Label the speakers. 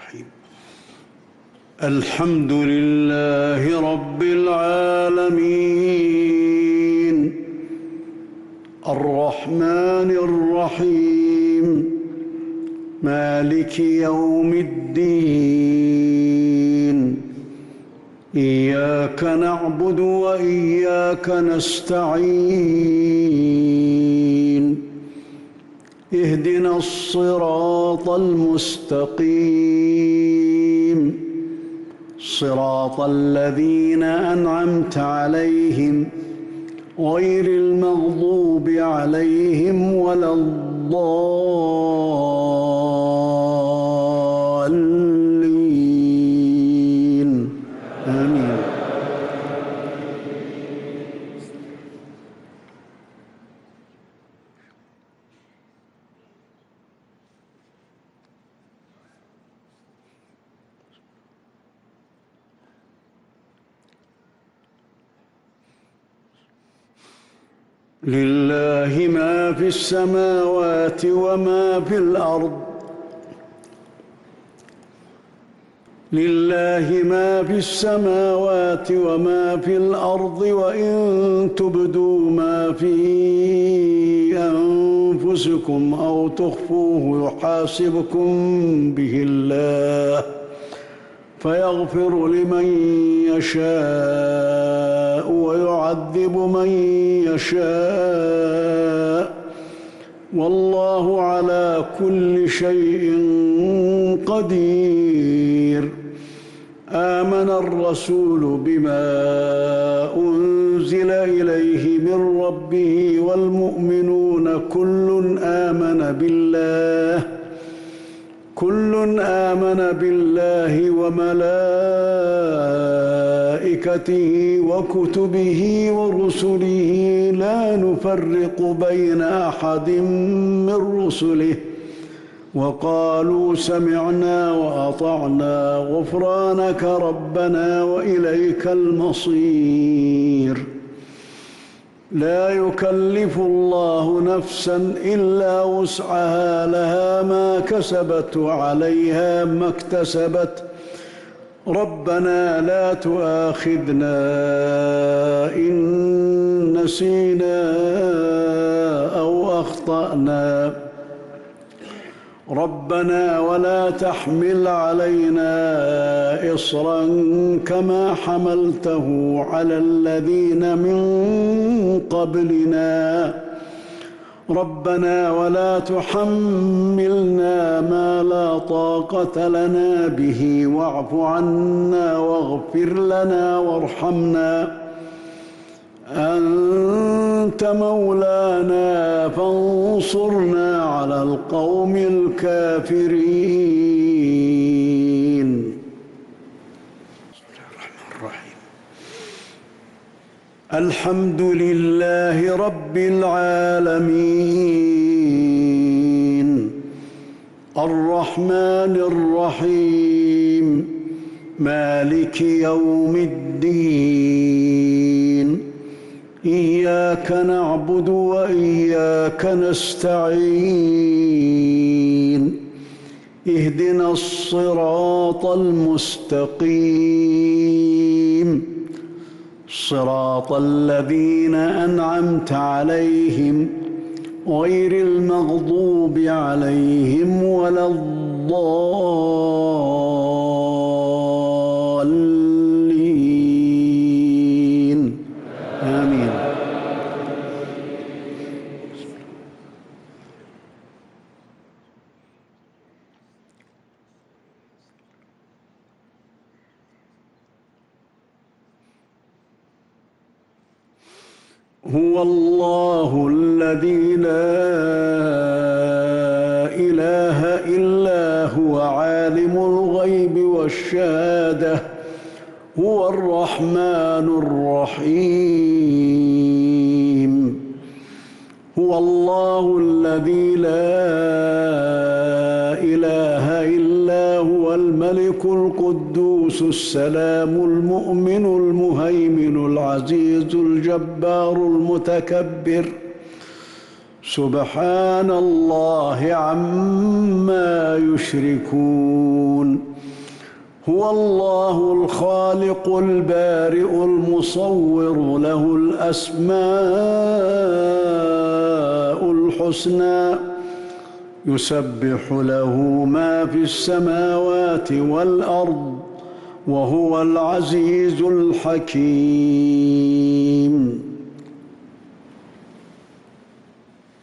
Speaker 1: الرحيم. الحمد لله رب العالمين الرحمن الرحيم مالك يوم الدين إياك نعبد وإياك نستعين اهدنا الصراط المستقيم صراط الذين أنعمت عليهم غير المغضوب عليهم ولا الضالين آمين. لله ما في السماوات وما في الأرض لله ما في السماوات وما في الأرض وإن تبدوا ما في أنفسكم أو تخفوه يحاسبكم به الله فيغفر لمن يشاء ويعذب من يشاء والله على كل شيء قدير. آمن الرسول بما أنزل إليه من ربه والمؤمنون كل آمن بالله وملائكته وكتبه ورسله لا نفرق بين أحد من رسله وقالوا سمعنا وأطعنا غفرانك ربنا وإليك المصير. لا يكلف الله نفسا إلا وسعها لها ما كسبت وعليها ما اكتسبت ربنا لا تؤاخذنا إن نسينا أو أخطأنا ربنا ولا تحمل علينا إصرا كما حملته على الذين من قبلنا ربنا ولا تحملنا ما لا طاقة لنا به واعف عنا واغفر لنا وارحمنا أنت مولانا فانصرنا على القوم الكافرين. بسم الله الرحمن الرحيم. الحمد لله رب العالمين الرحمن الرحيم مالك يوم الدين إياك نعبد وإياك نستعين اهدنا الصراط المستقيم صراط الذين أنعمت عليهم غير المغضوب عليهم ولا الضالين آمين. هو الله الذي لا إله إلا هو عالم الغيب والشهادة هو الرحمن الرحيم. هو الله الذي لا إله إلا هو الملك القدوس السلام المؤمن المهيمن العزيز الجبار المتكبر سبحان الله عما يشركون. هو الله الخالق البارئ المصور، له الأسماء الحسنى، يسبح له ما في السماوات والأرض، وهو العزيز الحكيم.